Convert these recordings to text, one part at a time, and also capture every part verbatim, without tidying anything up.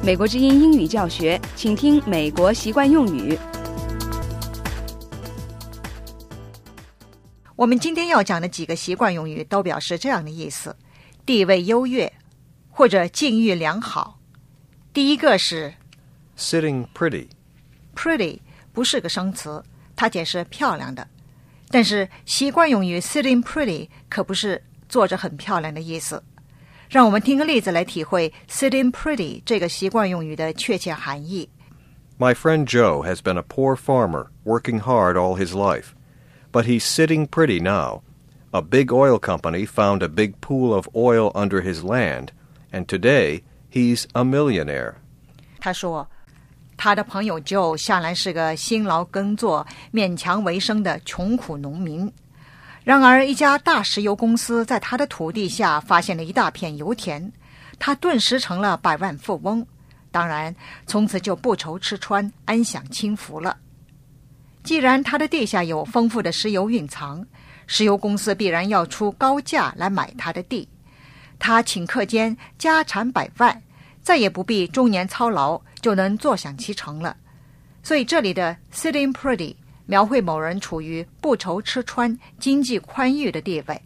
美国之音英语教学，请听美国习惯用语。 我们今天要讲的几个习惯用语都表示这样的意思：地位优越或者境遇良好。第一个是 Sitting pretty. pretty 不是个生词，它解释漂亮的，但是习惯用语 sitting pretty 可不是坐着很漂亮的意思。让我们听个例子来体会 sitting pretty 这个习惯用语的确切含义。 My friend Joe has been a poor farmer working hard all his life, but he's sitting pretty now. A big oil company found a big pool of oil under his land, and today he's a millionaire. 他说他的朋友 Joe 向来是个辛劳耕作勉强为生的穷苦农民，然而一家大石油公司在他的土地下发现了一大片油田，他顿时成了百万富翁，当然从此就不愁吃穿，安享清福了。既然他的地下有丰富的石油蕴藏，石油公司必然要出高价来买他的地，他顷刻间家产百万，再也不必终年操劳，就能坐享其成了。所以这里的 sitting pretty 描绘某人处于不愁吃穿、经济宽裕的地位。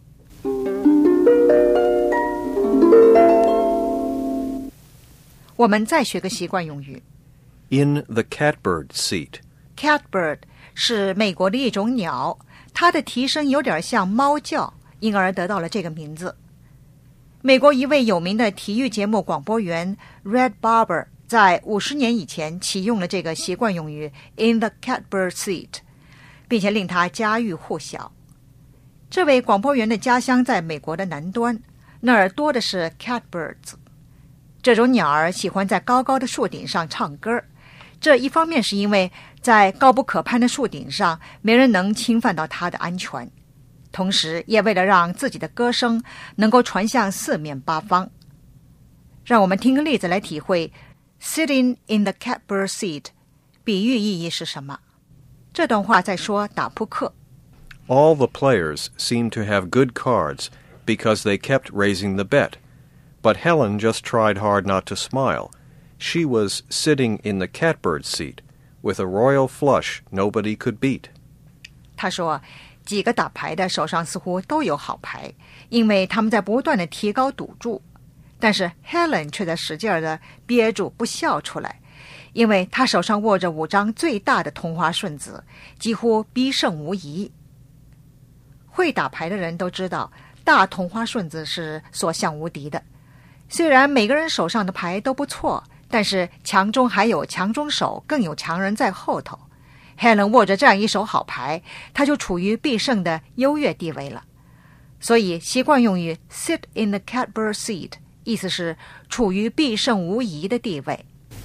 我们再学个习惯用语 In the catbird seat. Catbird 是美国的一种鸟，它的啼声有点像猫叫，因而得到了这个名字。美国一位有名的体育节目广播员 Red Barber 在五十年以前启用了这个习惯用语 In the catbird seat，并且令他家喻户晓。这位广播员的家乡在美国的南端，那儿多的是 catbirds。 这种鸟儿喜欢在高高的树顶上唱歌，这一方面是因为在高不可攀的树顶上没人能侵犯到它的安全，同时也为了让自己的歌声能够传向四面八方。让我们听个例子来体会 Sitting in the catbird seat 比喻意义是什么。这段话在说打扑克。 All the players seemed to have good cards because they kept raising the bet. But Helen just tried hard not to smile. She was sitting in the catbird seat with a royal flush nobody could beat. 他说几个打牌的手上似乎都有好牌，因为他们在不断地提高赌注，但是 Helen 却在使劲地憋住不笑出来，因为他手上握着五张最大的同花顺子，几乎必胜无疑。会打牌的人都知道，大同花顺子是所向无敌的。虽然每个人手上的牌都不错，但是强中还有强中手，更有强人在后头。Helen 握着这样一手好牌，他就处于必胜的优越地位了。所以习惯用语 sit in the catbird seat 意思是处于必胜无疑的地位。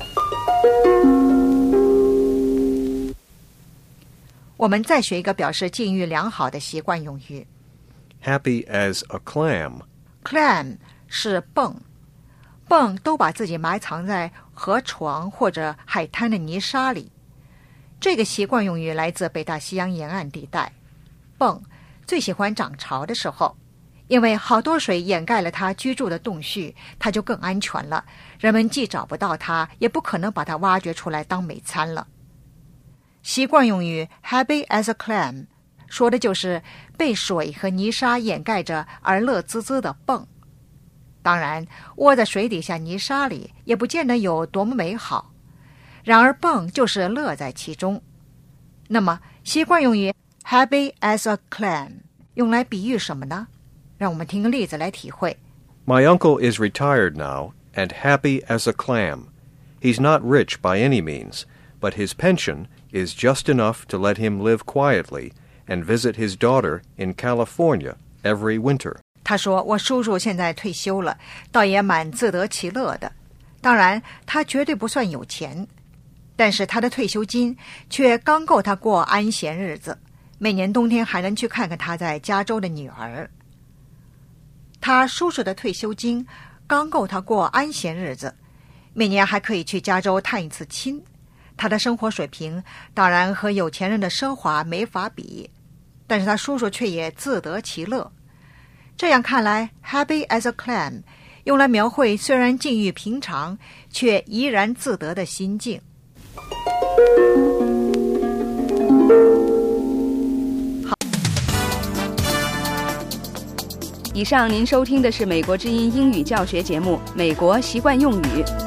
我们再学一个表示境遇良好的习惯用语 Happy as a clam. Clam 是蚌，蚌都把自己埋藏在河床或者海滩的泥沙里。这个习惯用语来自北大西洋沿岸地带。蚌最喜欢涨潮的时候，因为好多水掩盖了它居住的洞穴，它就更安全了，人们既找不到它，也不可能把它挖掘出来当美餐了。习惯用语 happy as a clam 说的就是被水和泥沙掩盖着而乐滋滋的蚌。当然窝在水底下泥沙里也不见得有多么美好，然而蚌就是乐在其中。那么习惯用语 happy as a clam 用来比喻什么呢？让我们听个例子来体会。 My uncle is retired now and happy as a clam. He's not rich by any means, but his pension is just enough to let him live quietly and visit his daughter in California every winter. 他说我叔叔现在退休了，倒也蛮自得其乐的。当然他绝对不算有钱，但是他的退休金却刚够他过安闲日子，每年冬天还能去看看他在加州的女儿。他叔叔的退休金刚够他过安闲日子，每年还可以去加州探一次亲。他的生活水平当然和有钱人的奢华没法比，但是他叔叔却也自得其乐。这样看来 happy as a clam 用来描绘虽然境遇平常，却怡然自得的心境。 以上您收听的是美国之音英语教学节目《美国习惯用语》。